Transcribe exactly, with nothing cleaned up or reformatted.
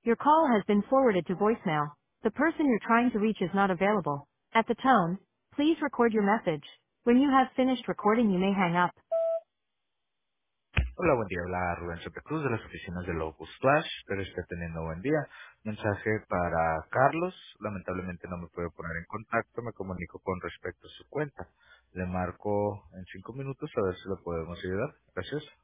Your call has been forwarded to voicemail. The person you're trying to reach is not available. At the tone, please record your message. When you have finished recording, you may hang up. Hola, buen día. Habla Rubén Santa Cruz de las oficinas de Locus Flash. Espero esté teniendo buen día. Mensaje para Carlos. Lamentablemente no me puedo poner en contacto. Me comunico con respecto a su cuenta. Le marco en cinco minutos a ver si lo podemos ayudar. Gracias.